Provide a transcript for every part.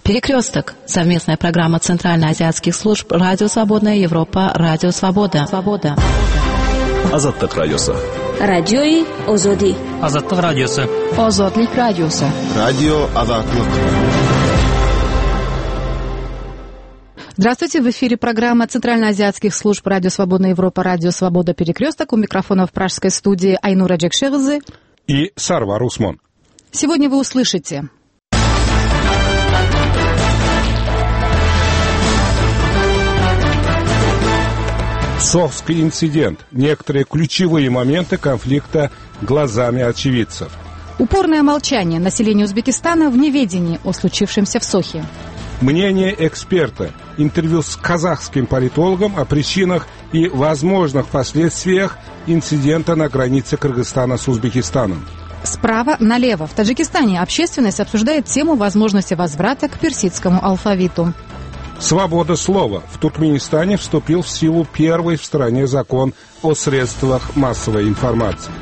Перекресток. Совместная программа Центральноазиатских служб «Радио Свободная Европа», «Радио Свобода». Азаттык радиосы. Радиои Озоди. Азаттык радиосы. Озодлик радиосы. Радио Азаттык. Здравствуйте, в эфире программа Центральноазиатских служб «Радио Свободная Европа», «Радио Свобода», «Перекресток». У микрофона в пражской студии Айнура Джекшевызы и Сарвар Усман. Сегодня вы услышите: Сохский инцидент. Некоторые ключевые моменты конфликта глазами очевидцев. Упорное молчание населения Узбекистана в неведении о случившемся в Сохе. Мнение эксперта. Интервью с казахским политологом о причинах и возможных последствиях инцидента на границе Кыргызстана с Узбекистаном. Справа налево. В Таджикистане общественность обсуждает тему возможности возврата к персидскому алфавиту. Свобода слова. В Туркменистане вступил в силу первый в стране закон о средствах массовой информации.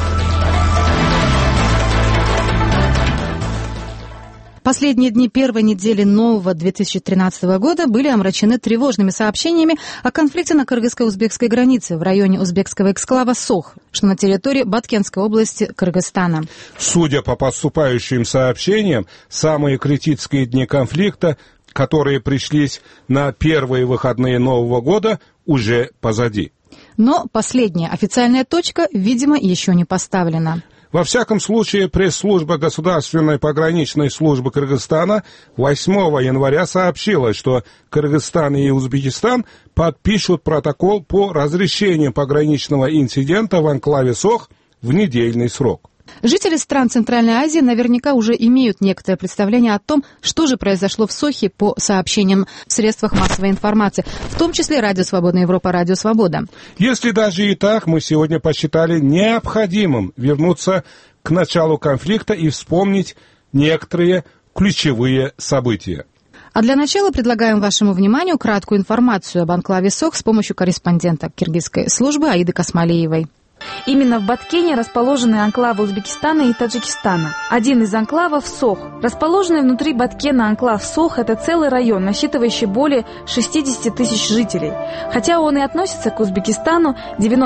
Последние дни первой недели нового 2013 года были омрачены тревожными сообщениями о конфликте на кыргызско-узбекской границе в районе узбекского эксклава Сох, что на территории Баткенской области Кыргызстана. Судя по поступающим сообщениям, самые критические дни конфликта, которые пришлись на первые выходные Нового года, уже позади. Но последняя официальная точка, видимо, еще не поставлена. Во всяком случае, пресс-служба Государственной пограничной службы Кыргызстана 8 января сообщила, что Кыргызстан и Узбекистан подпишут протокол по разрешению пограничного инцидента в анклаве Сох в недельный срок. Жители стран Центральной Азии наверняка уже имеют некоторое представление о том, что же произошло в Сохе по сообщениям в средствах массовой информации, в том числе «Радио Свободная Европа», «Радио Свобода». Если даже и так, мы сегодня посчитали необходимым вернуться к началу конфликта и вспомнить некоторые ключевые события. А для начала предлагаем вашему вниманию краткую информацию об анклаве Сох с помощью корреспондента киргизской службы Аиды Касмалиевой. Именно в Баткене расположены анклавы Узбекистана и Таджикистана. Один из анклавов – Сох. Расположенный внутри Баткена анклав Сох – это целый район, насчитывающий более 60 тысяч жителей. Хотя он и относится к Узбекистану,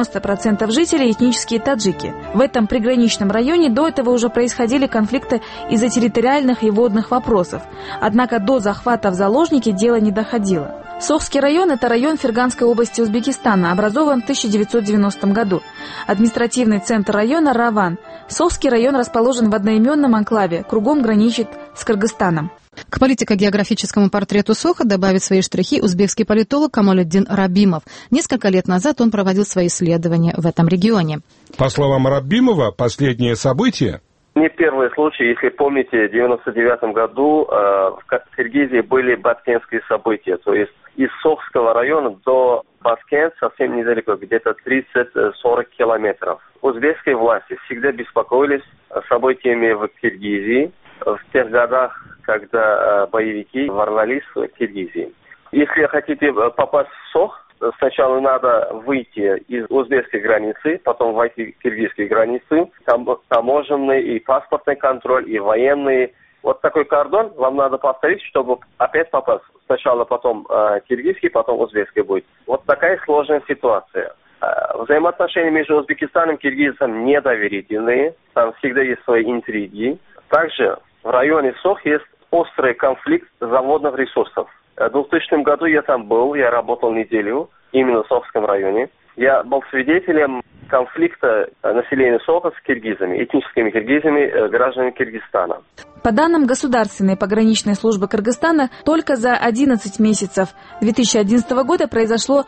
90% жителей – этнические таджики. В этом приграничном районе до этого уже происходили конфликты из-за территориальных и водных вопросов. Однако до захвата в заложники дело не доходило. Сохский район – это район Ферганской области Узбекистана, образован в 1990 году. Административный центр района – Раван. Сохский район расположен в одноименном анклаве, кругом граничит с Кыргызстаном. К политико-географическому портрету Соха добавит свои штрихи узбекский политолог Камолетдин Рабимов. Несколько лет назад он проводил свои исследования в этом регионе. По словам Рабимова, последние события... Не первый случай. Если помните, в 1999 году в Киргизии были баткенские события. То есть из Сохского района до Баткен совсем недалеко, где-то 30-40 километров. Узбекские власти всегда беспокоились событиями в Киргизии в тех годах, когда боевики ворвались в Киргизию. Если хотите попасть в Сох, сначала надо выйти из узбекской границы, потом войти в киргизские границы. Там таможенный и паспортный контроль, и военный. Вот такой кордон вам надо повторить, чтобы опять попасть. Сначала потом киргизский, потом узбекский будет. Вот такая сложная ситуация. Взаимоотношения между Узбекистаном и Киргизом недоверительные. Там всегда есть свои интриги. Также в районе Сох есть острый конфликт заводных ресурсов. В 2000 году я там был, я работал неделю, именно в Сохском районе. Я был свидетелем конфликта населения Соха с киргизами, этническими киргизами, гражданами Киргизстана. По данным Государственной пограничной службы Кыргызстана, только за 11 месяцев 2011 года произошло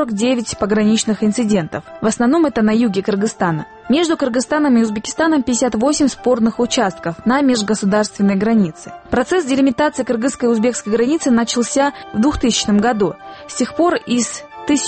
49 пограничных инцидентов. В основном это на юге Кыргызстана. Между Кыргызстаном и Узбекистаном 58 спорных участков на межгосударственной границе. Процесс делимитации кыргызской и узбекской границы начался в 2000 году. С тех пор из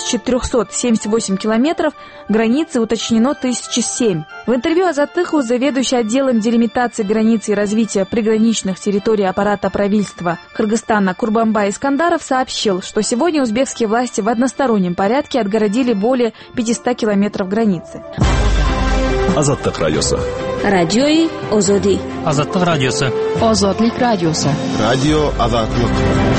1378 километров границы уточнено 1007. В интервью Азаттыху заведующий отделом делимитации границы и развития приграничных территорий аппарата правительства Кыргызстана Курбанбай Искандаров сообщил, что сегодня узбекские власти в одностороннем порядке отгородили более 500 километров границы. Азаттык радиосы. Радиои Озоди. Азаттык радиосу. Озодлик радиосу. Радио Азаттык.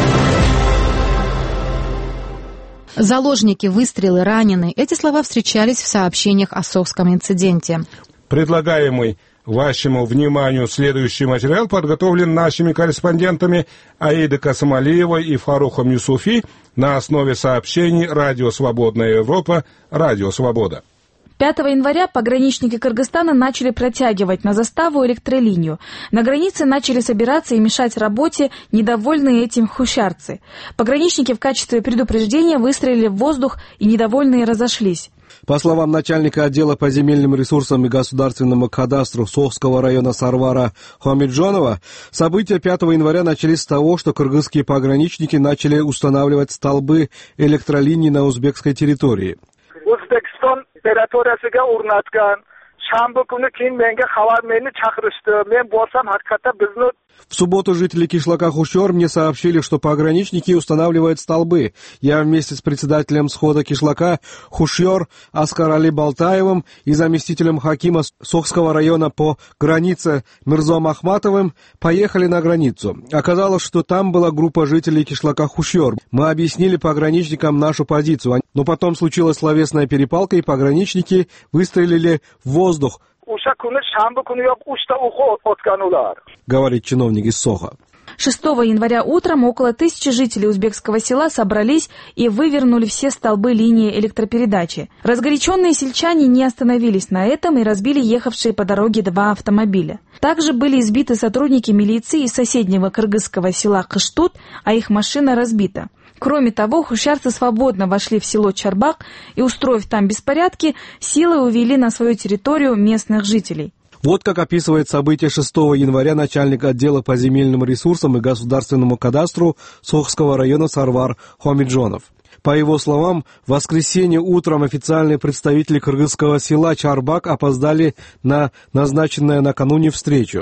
Заложники, выстрелы, раненые. Эти слова встречались в сообщениях о Сохском инциденте. Предлагаемый вашему вниманию следующий материал подготовлен нашими корреспондентами Аидой Касымалиевой и Фарухом Юсуфи на основе сообщений «Радио Свободная Европа», «Радио Свобода». 5 января пограничники Кыргызстана начали протягивать на заставу электролинию. На границе начали собираться и мешать работе недовольные этим хущарцы. Пограничники в качестве предупреждения выстрелили в воздух, и недовольные разошлись. По словам начальника отдела по земельным ресурсам и государственному кадастру Сохского района Сарвара Хамиджонова, события 5 января начались с того, что кыргызские пограничники начали устанавливать столбы электролиний на узбекской территории. O'zbekiston territoriyasiga o'rnatgan shanba kuni keyin menga xabar meni chaqirishdi. Men borsam haqiqatan bizni. В субботу жители кишлака Хущор мне сообщили, что пограничники устанавливают столбы. Я вместе с председателем схода кишлака Хущор Аскар Али Балтаевым и заместителем хакима Сохского района по границе Мирзом Ахматовым поехали на границу. Оказалось, что там была группа жителей кишлака Хущор. Мы объяснили пограничникам нашу позицию, но потом случилась словесная перепалка, и пограничники выстрелили в воздух, говорит чиновник из Соха. 6 января утром около 1000 жителей узбекского села собрались и вывернули все столбы линии электропередачи. Разгоряченные сельчане не остановились на этом и разбили ехавшие по дороге 2 автомобиля. Также были избиты сотрудники милиции из соседнего кыргызского села Кыштут, а их машина разбита. Кроме того, хущарцы свободно вошли в село Чарбак и, устроив там беспорядки, силой увели на свою территорию местных жителей. Вот как описывает события 6 января начальник отдела по земельным ресурсам и государственному кадастру Сохского района Сарвар Хамиджонов. По его словам, в воскресенье утром официальные представители кыргызского села Чарбак опоздали на назначенную накануне встречу.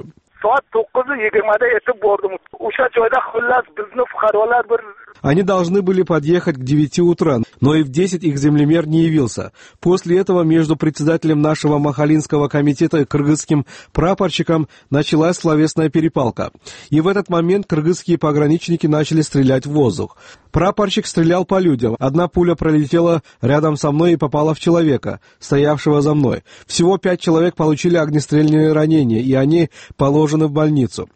Они должны были подъехать к 9 утра, но и в 10 их землемер не явился. После этого между председателем нашего махалинского комитета и кыргызским прапорщиком началась словесная перепалка. И в этот момент кыргызские пограничники начали стрелять в воздух. Прапорщик стрелял по людям. Одна пуля пролетела рядом со мной и попала в человека, стоявшего за мной. Всего 5 человек получили огнестрельные янения, и они положены в больницу,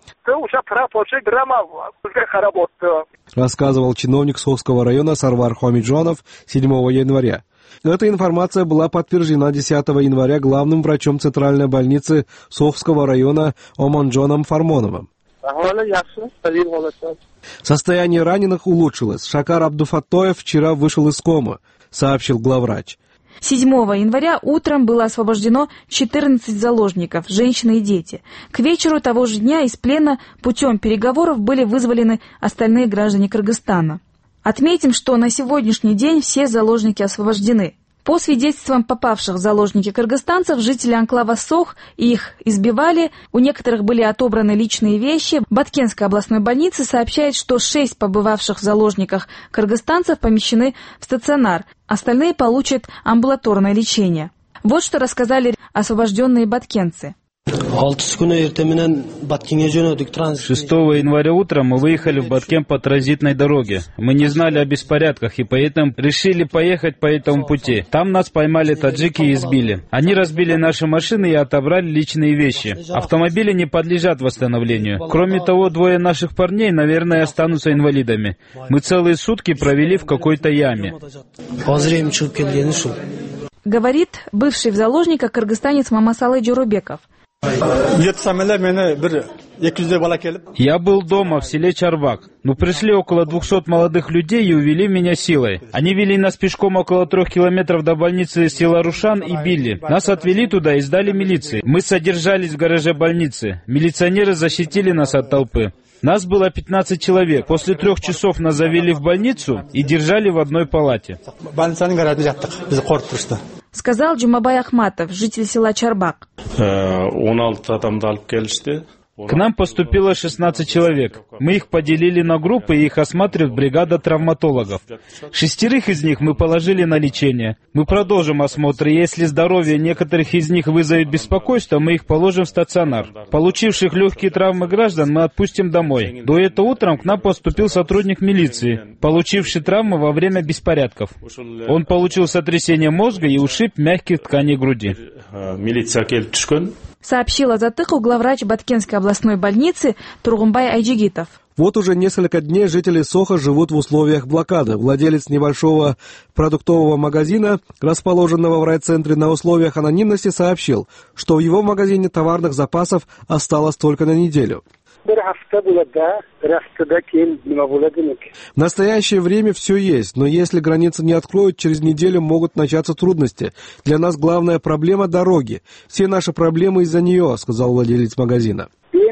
рассказывал чиновник Сохского района Сарвар Хамиджонов 7 января. Эта информация была подтверждена 10 января главным врачом Центральной больницы Сохского района Оманджоном Фармоновым. Состояние раненых улучшилось. Шакар Абдуфаттоев вчера вышел из комы, сообщил главврач. 7 января утром было освобождено 14 заложников, женщины и дети. К вечеру того же дня из плена путем переговоров были вызволены остальные граждане Кыргызстана. Отметим, что на сегодняшний день все заложники освобождены. По свидетельствам попавших в заложники кыргызстанцев, жители анклава Сох их избивали, у некоторых были отобраны личные вещи. Баткенской областной больницы сообщает, что 6 побывавших в заложниках кыргызстанцев помещены в стационар, остальные получат амбулаторное лечение. Вот что рассказали освобожденные баткенцы. 6 января утром мы выехали в Баткен по транзитной дороге. Мы не знали о беспорядках и поэтому решили поехать по этому пути. Там нас поймали таджики и избили. Они разбили наши машины и отобрали личные вещи. Автомобили не подлежат восстановлению. Кроме того, 2 наших парней, наверное, останутся инвалидами. Мы целые сутки провели в какой-то яме. Говорит бывший в заложниках кыргызстанец Мамасалы Джурубеков. Я был дома в селе Чарбак, но пришли около 200 молодых людей и увели меня силой. Они вели нас пешком около 3 километров до больницы села Рушан и били. Нас отвели туда и сдали милиции. Мы содержались в гараже больницы. Милиционеры защитили нас от толпы. Нас было 15 человек. После 3 часов нас завели в больницу и держали в одной палате. Сказал Джумабай Ахматов, житель села Чарбак. К нам поступило 16 человек. Мы их поделили на группы, и их осматривает бригада травматологов. 6 из них мы положили на лечение. Мы продолжим осмотр, и если здоровье некоторых из них вызовет беспокойство, мы их положим в стационар. Получивших легкие травмы граждан мы отпустим домой. До этого утром к нам поступил сотрудник милиции, получивший травмы во время беспорядков. Он получил сотрясение мозга и ушиб мягких тканей груди. Сообщил Азаттык главврач Баткенской областной больницы Тургунбай Айджигитов. Вот уже несколько дней жители Сохо живут в условиях блокады. Владелец небольшого продуктового магазина, расположенного в райцентре, на условиях анонимности сообщил, что в его магазине товарных запасов осталось только на неделю. В настоящее время все есть, но если границы не откроют, через неделю могут начаться трудности. Для нас главная проблема — дороги. Все наши проблемы из-за нее, сказал владелец магазина.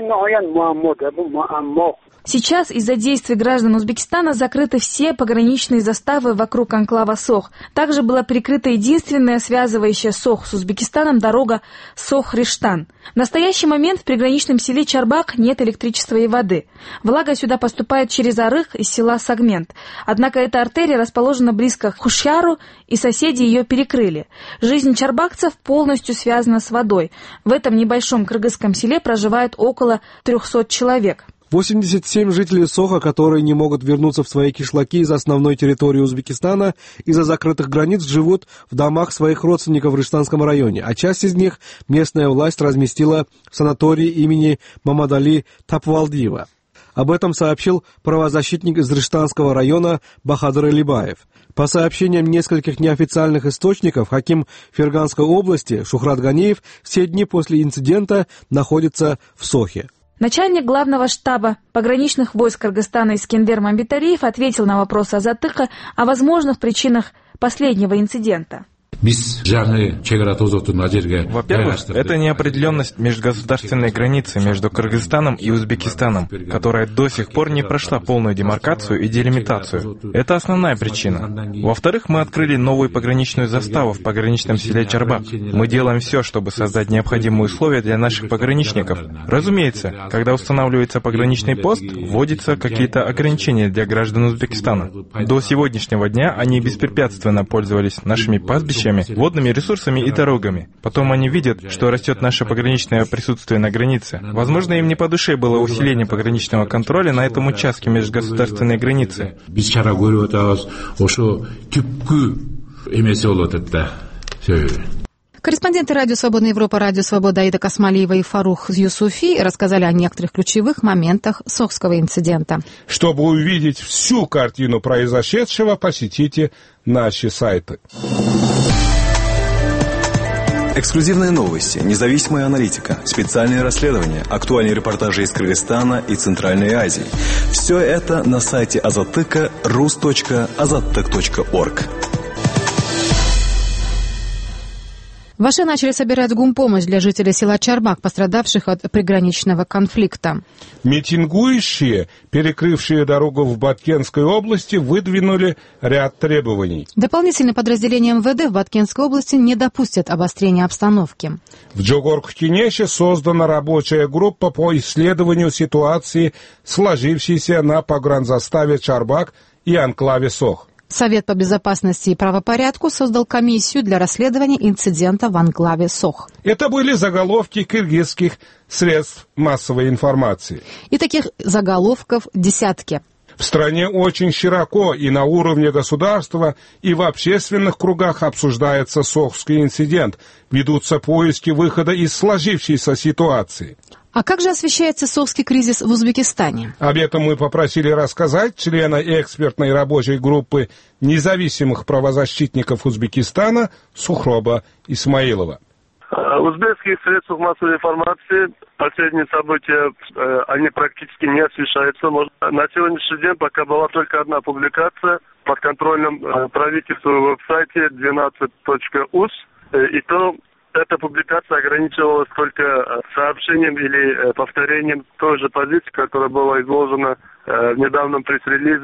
Сейчас из-за действий граждан Узбекистана закрыты все пограничные заставы вокруг анклава Сох. Также была прикрыта единственная связывающая Сох с Узбекистаном дорога Сох-Риштан. В настоящий момент в приграничном селе Чарбак нет электричества и воды. Влага сюда поступает через Арых из села Сагмент. Однако эта артерия расположена близко к Хушяру, и соседи ее перекрыли. Жизнь чарбакцев полностью связана с водой. В этом небольшом кыргызском селе проживает около 300 человек. 87 жителей Сохо, которые не могут вернуться в свои кишлаки из основной территории Узбекистана из-за закрытых границ, живут в домах своих родственников в Риштанском районе, а часть из них местная власть разместила в санатории имени Мамадали Тапвалдиева. Об этом сообщил правозащитник из Риштанского района Бахадыр Элибаев. По сообщениям нескольких неофициальных источников, хаким Ферганской области Шухрат Ганиев все дни после инцидента находится в Сохе. Начальник главного штаба пограничных войск Кыргызстана Искендер Мамбеталиев ответил на вопрос Азаттыка о возможных причинах последнего инцидента. Во-первых, это неопределенность межгосударственной границы между Кыргызстаном и Узбекистаном, которая до сих пор не прошла полную демаркацию и делимитацию. Это основная причина. Во-вторых, мы открыли новую пограничную заставу в пограничном селе Чарбак. Мы делаем все, чтобы создать необходимые условия для наших пограничников. Разумеется, когда устанавливается пограничный пост, вводятся какие-то ограничения для граждан Узбекистана. До сегодняшнего дня они беспрепятственно пользовались нашими пастбищами, водными ресурсами и дорогами. Потом они видят, что растет наше пограничное присутствие на границе. Возможно, им не по душе было усиление пограничного контроля на этом участке межгосударственной границы. Корреспонденты Радио Свободная Европа, Радио Свобода Аида Касмалиева и Фарух Юсуфи рассказали о некоторых ключевых моментах сохского инцидента. Чтобы увидеть всю картину произошедшего, посетите наши сайты. Эксклюзивные новости, независимая аналитика, специальные расследования, актуальные репортажи из Кыргызстана и Центральной Азии. Все это на сайте Азаттыка rus.azattyk.org. В Аше начали собирать гумпомощь для жителей села Чарбак, пострадавших от приграничного конфликта. Митингующие, перекрывшие дорогу в Баткенской области, выдвинули ряд требований. Дополнительные подразделения МВД в Баткенской области не допустят обострения обстановки. В Джогорк-Кинеше создана рабочая группа по исследованию ситуации, сложившейся на погранзаставе Чарбак и анклаве Сох. Совет по безопасности и правопорядку создал комиссию для расследования инцидента в анклаве Сох. Это были заголовки кыргызских средств массовой информации. И таких заголовков десятки. В стране очень широко и на уровне государства, и в общественных кругах обсуждается сохский инцидент. Ведутся поиски выхода из сложившейся ситуации. А как же освещается сохский кризис в Узбекистане? Об этом мы попросили рассказать члена экспертной рабочей группы независимых правозащитников Узбекистана Сухроба Исмаилова. Узбекских средств массовой информации последние события, они практически не освещаются. На сегодняшний день пока была только одна публикация под контролем правительства в веб-сайте 12.us, и то эта публикация ограничивалась только сообщением или повторением той же позиции, которая была изложена в недавнем пресс-релизе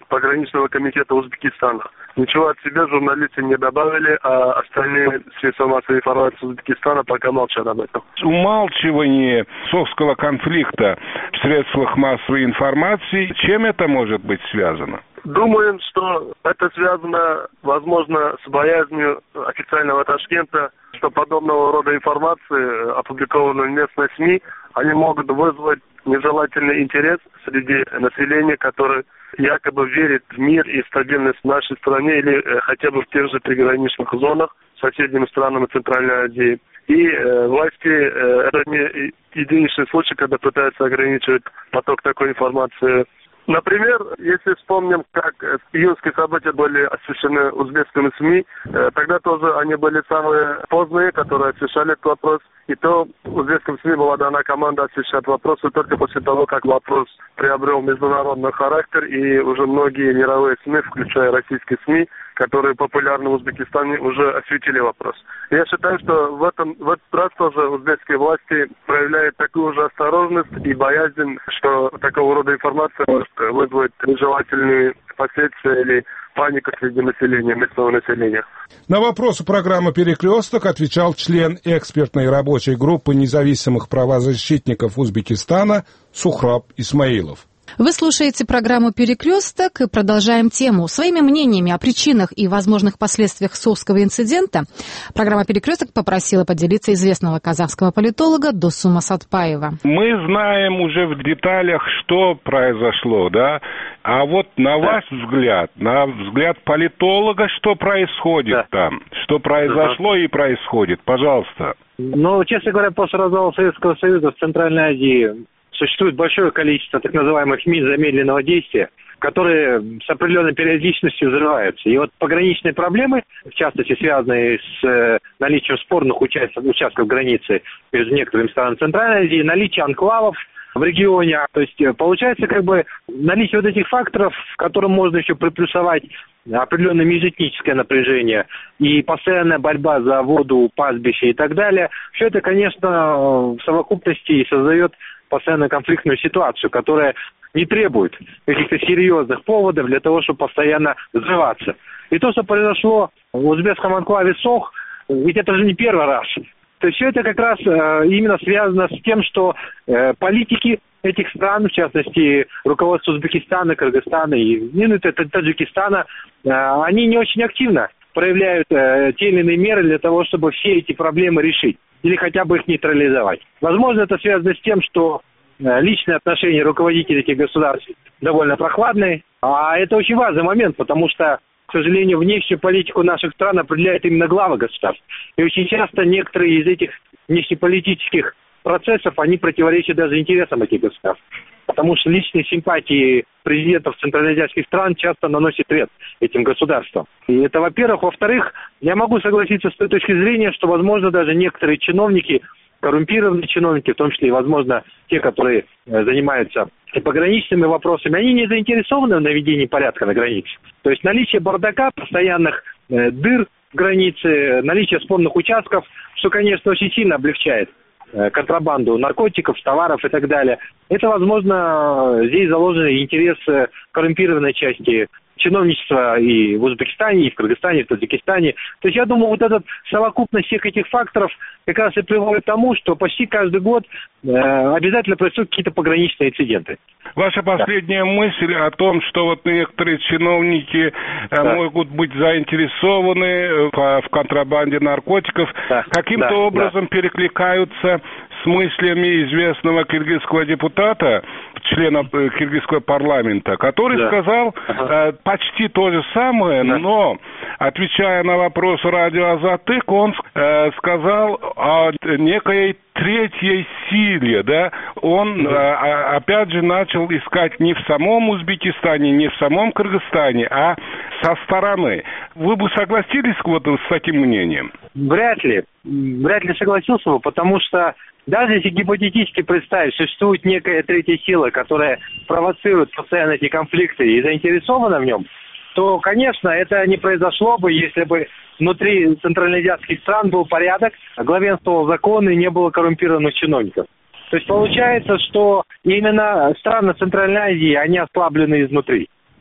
пограничного комитета Узбекистана. Ничего от себя журналисты не добавили, а остальные средства массовой информации Узбекистана пока молчат об этом. Умалчивание сохского конфликта в средствах массовой информации, чем это может быть связано? Думаем, что это связано, возможно, с боязнью официального Ташкента, что подобного рода информации, опубликованную в местной СМИ, они могут вызвать нежелательный интерес среди населения, которое якобы верит в мир и стабильность в нашей стране или хотя бы в тех же приграничных зонах с соседними странами Центральной Азии. И власти, это не единичный случай, когда пытаются ограничивать поток такой информации. Например, если вспомним, как июньские события были освещены узбекскими СМИ, тогда тоже они были самые поздние, которые освещали этот вопрос. И то узбекским СМИ была дана команда освещать вопросы только после того, как вопрос приобрел международный характер, и уже многие мировые СМИ, включая российские СМИ, которые популярны в Узбекистане, уже осветили вопрос. Я считаю, что в этот раз тоже узбекские власти проявляют такую же осторожность и боязнь, что такого рода информация может вызвать нежелательные последствия или панику среди населения, местного населения. На вопросы программы «Перекресток» отвечал член экспертной рабочей группы независимых правозащитников Узбекистана Сухраб Исмаилов. Вы слушаете программу «Перекресток» и продолжаем тему. Своими мнениями о причинах и возможных последствиях Сохского инцидента программа «Перекресток» попросила поделиться известного казахского политолога Досума Сатпаева. Мы знаем уже в деталях, что произошло, да? А вот на ваш взгляд, на взгляд политолога, что происходит там? Что произошло и происходит? Пожалуйста. Ну, честно говоря, после развала Советского Союза в Центральной Азии существует большое количество так называемых мин замедленного действия, которые с определенной периодичностью взрываются. И вот пограничные проблемы, в частности, связанные с наличием спорных участков границы между некоторыми странами Центральной Азии, наличие анклавов в регионе, то есть получается как бы наличие вот этих факторов, к которым можно еще приплюсовать определенное межэтническое напряжение и постоянная борьба за воду, пастбища и так далее. Все это, конечно, в совокупности и создает постоянно конфликтную ситуацию, которая не требует каких-то серьезных поводов для того, чтобы постоянно взрываться. И то, что произошло в узбекском анклаве Сох, ведь это же не первый раз. То есть все это как раз именно связано с тем, что политики этих стран, в частности, руководство Узбекистана, Кыргызстана и Таджикистана, они не очень активно проявляют те или иные меры для того, чтобы все эти проблемы решить или хотя бы их нейтрализовать. Возможно, это связано с тем, что личные отношения руководителей этих государств довольно прохладные. А это очень важный момент, потому что, к сожалению, внешнюю политику наших стран определяют именно главы государств. И очень часто некоторые из этих внешнеполитических процессов, они противоречат даже интересам этих государств. Потому что личные симпатии президентов центральноазиатских стран часто наносят вред этим государствам. И это, во-первых. Во-вторых, я могу согласиться с той точки зрения, что, возможно, даже некоторые чиновники, коррумпированные чиновники, в том числе и, возможно, те, которые занимаются пограничными вопросами, они не заинтересованы в наведении порядка на границе. То есть наличие бардака, постоянных дыр в границе, наличие спорных участков, что, конечно, очень сильно облегчает контрабанду наркотиков, товаров и так далее. Это, возможно, здесь заложен интерес коррумпированной части чиновничества и в Узбекистане, и в Кыргызстане, и в Таджикистане. То есть я думаю, вот эта совокупность всех этих факторов как раз и приводит к тому, что почти каждый год обязательно происходят какие-то пограничные инциденты. Ваша последняя мысль о том, что вот некоторые чиновники могут быть заинтересованы в контрабанде наркотиков, каким-то образом перекликаются с мыслями известного киргизского депутата, члена киргизского парламента, который сказал почти то же самое, но, отвечая на вопрос радио «Азатык», он сказал о некой третьей силе, да, он опять же начал искать не в самом Узбекистане, не в самом Кыргызстане, а со стороны. Вы бы согласились вот с таким мнением? Вряд ли согласился бы, потому что даже если гипотетически представить, существует некая третья сила, которая провоцирует постоянно эти конфликты и заинтересована в нем, то, конечно, это не произошло бы, если бы внутри центральноазиатских стран был порядок, главенствовал закон и не было коррумпированных чиновников. То есть получается, что именно страны Центральной Азии, они ослаблены изнутри.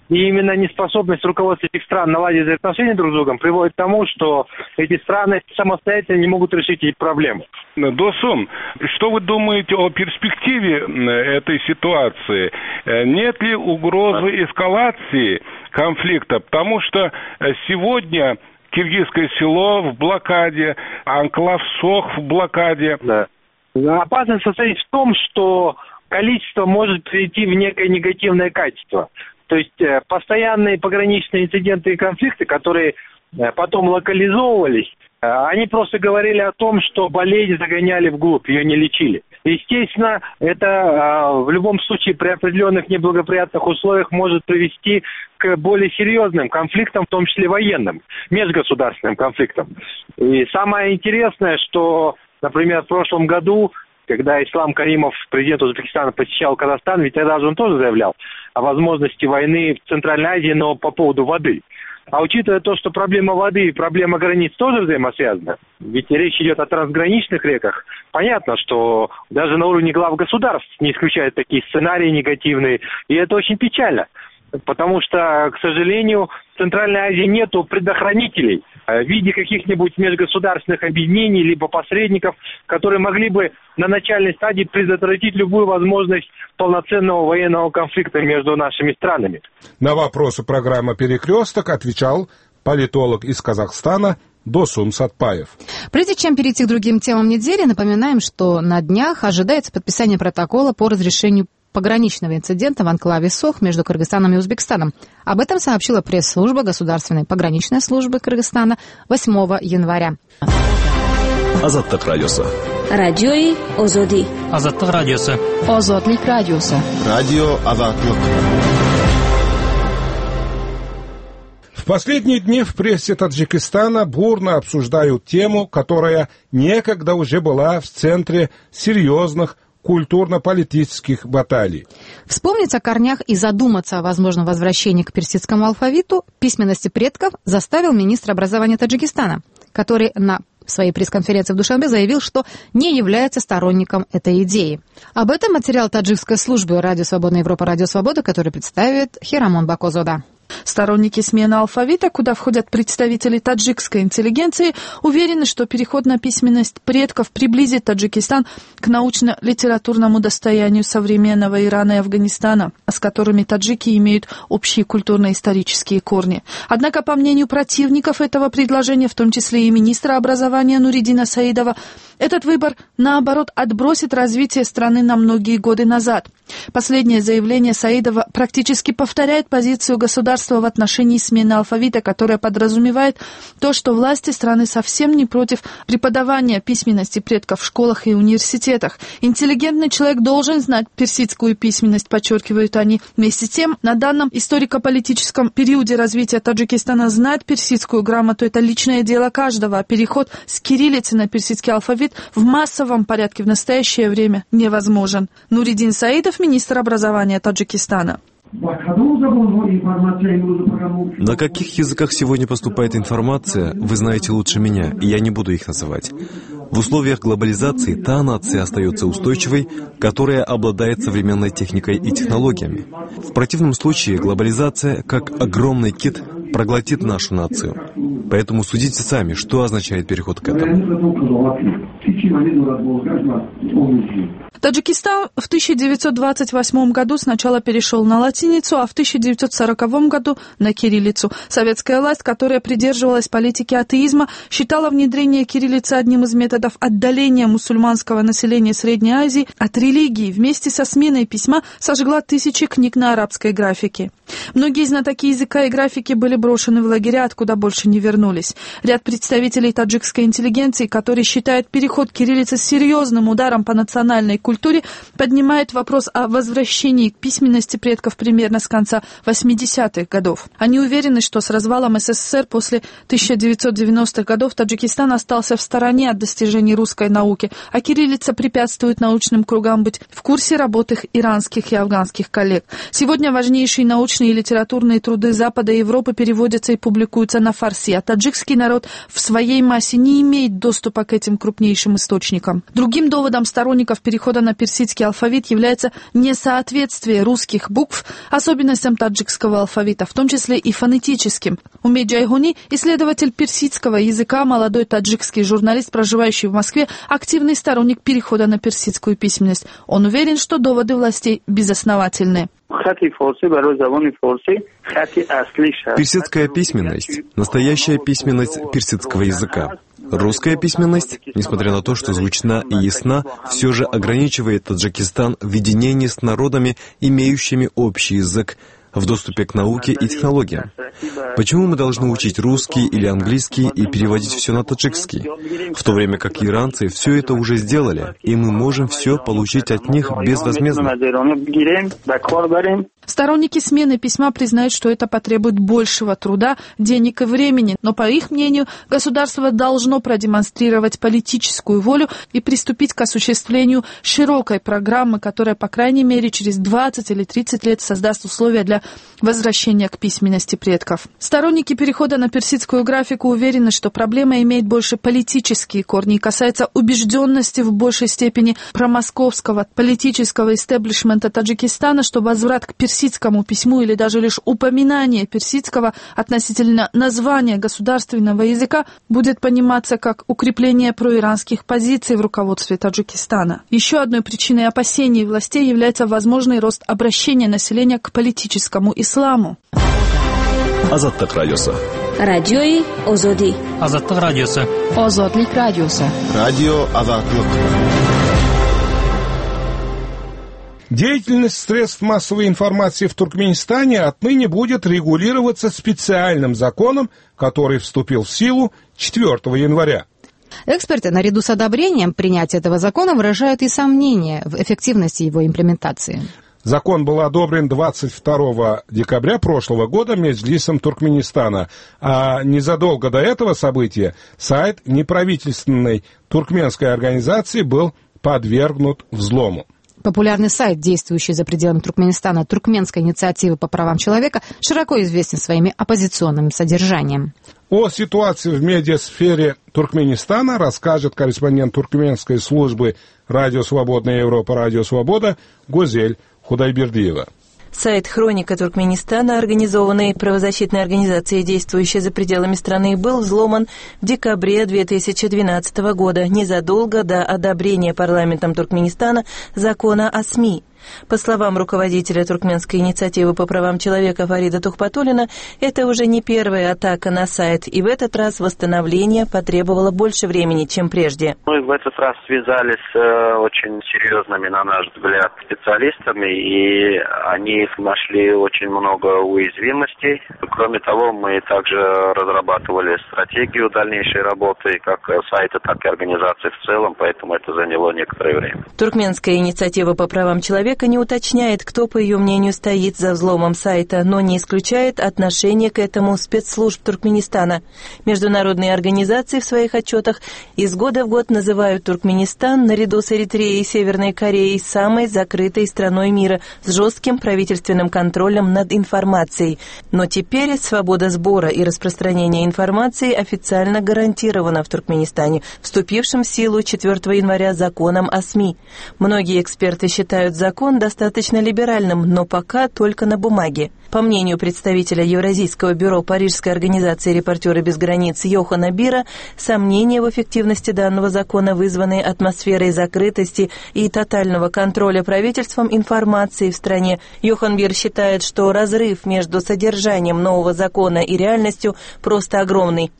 И именно неспособность руководства этих стран наладить отношения друг с другом приводит к тому, что эти страны самостоятельно не могут решить эти проблемы. Досун, что вы думаете о перспективе этой ситуации? Нет ли угрозы эскалации конфликта? Потому что сегодня Киргизское село в блокаде, анклав Сох в блокаде. Да. Опасность состоит в том, что количество может перейти в некое негативное качество. То есть постоянные пограничные инциденты и конфликты, которые потом локализовывались, они просто говорили о том, что болезнь загоняли вглубь, ее не лечили. Естественно, это в любом случае при определенных неблагоприятных условиях может привести к более серьезным конфликтам, в том числе военным, межгосударственным конфликтам. И самое интересное, что, например, в прошлом году, когда Ислам Каримов, президент Узбекистана, посещал Казахстан, ведь тогда же он тоже заявлял о возможности войны в Центральной Азии, но по поводу воды. А учитывая то, что проблема воды и проблема границ тоже взаимосвязаны, ведь речь идет о трансграничных реках, понятно, что даже на уровне глав государств не исключают такие сценарии негативные, и это очень печально. Потому что, к сожалению, в Центральной Азии нету предохранителей в виде каких-нибудь межгосударственных объединений либо посредников, которые могли бы на начальной стадии предотвратить любую возможность полноценного военного конфликта между нашими странами. На вопросы программы «Перекресток» отвечал политолог из Казахстана Досун Сатпаев. Прежде чем перейти к другим темам недели, напоминаем, что на днях ожидается подписание протокола по разрешению пограничного инцидента в анклаве Сох между Кыргызстаном и Узбекистаном. Об этом сообщила пресс-служба Государственной пограничной службы Кыргызстана 8 января. Азаттык радиосы. Радиои Озоди. Азаттык радиосы. Озодлик радиосы. Радио Азаттык. В последние дни в прессе Таджикистана бурно обсуждают тему, которая некогда уже была в центре серьезных культурно-политических баталий. Вспомнить о корнях и задуматься о возможном возвращении к персидскому алфавиту, письменности предков, заставил министр образования Таджикистана, который на своей пресс-конференции в Душанбе заявил, что не является сторонником этой идеи. Об этом материал таджикской службы «Радио Свободная Европа», «Радио Свобода», который представит Хирамон Бакозода. Сторонники смены алфавита, куда входят представители таджикской интеллигенции, уверены, что переход на письменность предков приблизит Таджикистан к научно-литературному достоянию современного Ирана и Афганистана, с которыми таджики имеют общие культурно-исторические корни. Однако, по мнению противников этого предложения, в том числе и министра образования Нуриддина Саидова, этот выбор, наоборот, отбросит развитие страны на многие годы назад. Последнее заявление Саидова практически повторяет позицию государства в отношении смены алфавита, которая подразумевает то, что власти страны совсем не против преподавания письменности предков в школах и университетах. Интеллигентный человек должен знать персидскую письменность, подчеркивают они. Вместе с тем, на данном историко-политическом периоде развития Таджикистана знать персидскую грамоту – это личное дело каждого, а переход с кириллицы на персидский алфавит в массовом порядке в настоящее время невозможен. Нуриддин Саидов, министр образования Таджикистана. На каких языках сегодня поступает информация, вы знаете лучше меня, и я не буду их называть. В условиях глобализации та нация остается устойчивой, которая обладает современной техникой и технологиями. В противном случае глобализация, как огромный кит, проглотит нашу нацию. Поэтому судите сами, что означает переход к этому. Таджикистан в 1928 году сначала перешел на латиницу, а в 1940 году на кириллицу. Советская власть, которая придерживалась политики атеизма, считала внедрение кириллицы одним из методов отдаления мусульманского населения Средней Азии от религии. Вместе со сменой письма сожгла тысячи книг на арабской графике. Многие знатоки языка и графики были брошены в лагеря, откуда больше не вернулись. Ряд представителей таджикской интеллигенции, которые считают переход к кириллице серьезным ударом по национальной культуре, поднимает вопрос о возвращении к письменности предков примерно с конца 80-х годов. Они уверены, что с развалом СССР после 1990-х годов Таджикистан остался в стороне от достижений русской науки, а кириллица препятствует научным кругам быть в курсе работ их иранских и афганских коллег. Сегодня важнейшие научные и литературные труды Запада и Европы переводятся и публикуются на фарси, а таджикский народ в своей массе не имеет доступа к этим крупнейшим источникам. Другим доводом сторонников перехода на персидский алфавит является несоответствие русских букв особенностям таджикского алфавита, в том числе и фонетическим. Умейд Джайхуни, исследователь персидского языка, молодой таджикский журналист, проживающий в Москве, активный сторонник перехода на персидскую письменность. Он уверен, что доводы властей безосновательны. Персидская письменность – настоящая письменность персидского языка. Русская письменность, несмотря на то, что звучна и ясна, все же ограничивает Таджикистан в единении с народами, имеющими общий язык, в доступе к науке и технологиям. Почему мы должны учить русский или английский и переводить все на таджикский? В то время как иранцы все это уже сделали, и мы можем все получить от них безвозмездно. Сторонники смены письма признают, что это потребует большего труда, денег и времени, но, по их мнению, государство должно продемонстрировать политическую волю и приступить к осуществлению широкой программы, которая, по крайней мере, через 20 или 30 лет создаст условия для возвращения к письменности предков. Сторонники перехода на персидскую графику уверены, что проблема имеет больше политические корни и касается убежденности в большей степени промосковского политического истеблишмента Таджикистана, что возврат к персидскому письму или даже лишь упоминание персидского относительно названия государственного языка будет пониматься как укрепление проиранских позиций в руководстве Таджикистана. Еще одной причиной опасений властей является возможный рост обращения населения к политическому исламу. Азаттык радиосы. Радиои Озоди. Азаттык радиосы. Озодлик радиосы. Радио Азаттык. Деятельность средств массовой информации в Туркменистане отныне будет регулироваться специальным законом, который вступил в силу 4 января. Эксперты наряду с одобрением принятия этого закона выражают и сомнения в эффективности его имплементации. Закон был одобрен 22 декабря прошлого года Меджлисом Туркменистана, а незадолго до этого события сайт неправительственной туркменской организации был подвергнут взлому. Популярный сайт, действующий за пределами Туркменистана, Туркменской инициативы по правам человека, широко известен своим оппозиционным содержанием. О ситуации в медиасфере Туркменистана расскажет корреспондент туркменской службы «Радио Свободная Европа», «Радио Свобода» Гузель Худайбердиева. Сайт «Хроника Туркменистана», организованный правозащитной организацией, действующей за пределами страны, был взломан в декабре 2012 года, незадолго до одобрения парламентом Туркменистана закона о СМИ. По словам руководителя Туркменской инициативы по правам человека Фарида Тухпатуллина, это уже не первая атака на сайт, и в этот раз восстановление потребовало больше времени, чем прежде. Мы в этот раз связались с очень серьезными, на наш взгляд, специалистами, и они нашли очень много уязвимостей. Кроме того, мы также разрабатывали стратегию дальнейшей работы, как сайта, так и организации в целом, поэтому это заняло некоторое время. Туркменская инициатива по правам человека не уточняет, кто, по ее мнению, стоит за взломом сайта, но не исключает отношение к этому спецслужб Туркменистана. Международные организации в своих отчетах из года в год называют Туркменистан, наряду с Эритреей и Северной Кореей, самой закрытой страной мира с жестким правительственным контролем над информацией. Но теперь свобода сбора и распространения информации официально гарантирована в Туркменистане, вступившим в силу 4 января законом о СМИ. Многие эксперты считают закон достаточно либеральным, но пока только на бумаге. По мнению представителя Евразийского бюро Парижской организации «Репортеры без границ» Йохана Бира, сомнения в эффективности данного закона вызваны атмосферой закрытости и тотального контроля правительством информации в стране. Йохан Бир считает, что разрыв между содержанием нового закона и реальностью просто огромный.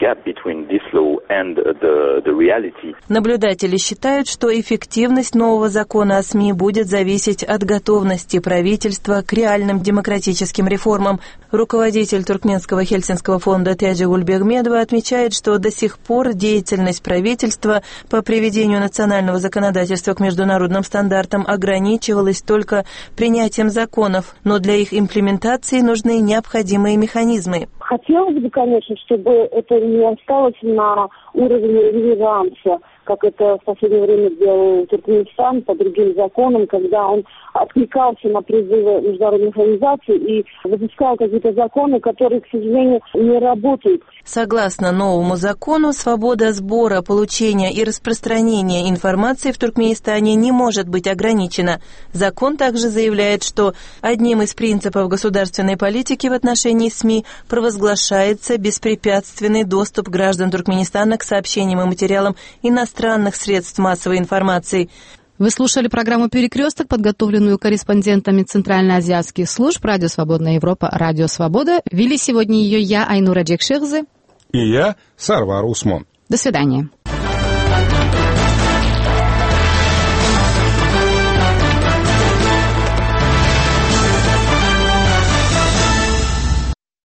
Наблюдатели считают, что эффективность нового закона о СМИ будет зависеть от готовности правительства к реальным демократическим реформам. Руководитель Туркменского Хельсинского фонда Тяджи Гульбегмедова отмечает, что до сих пор деятельность правительства по приведению национального законодательства к международным стандартам ограничивалась только принятием законов, но для их имплементации нужны необходимые механизмы. Хотелось бы, конечно, чтобы это не осталось на уровне реверанса, как это в последнее время делал Туркменистан по другим законам, когда он откликался на призывы международных организаций и выпускал какие-то законы, которые, к сожалению, не работают. Согласно новому закону, свобода сбора, получения и распространения информации в Туркменистане не может быть ограничена. Закон также заявляет, что одним из принципов государственной политики в отношении СМИ провозглашается беспрепятственный доступ граждан Туркменистана к сообщениям и материалам иностранных средств массовой информации. Вы слушали программу «Перекресток», подготовленную корреспондентами Центральноазиатских служб «Радио Свободная Европа», «Радио Свобода». Вели сегодня ее я, Айнура Джекширзе. И я, Сарвар Усмон. До свидания.